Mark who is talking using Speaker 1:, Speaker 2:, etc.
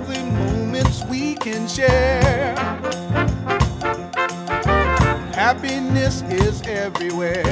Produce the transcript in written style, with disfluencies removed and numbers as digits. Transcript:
Speaker 1: the moments we can share. Happiness is everywhere.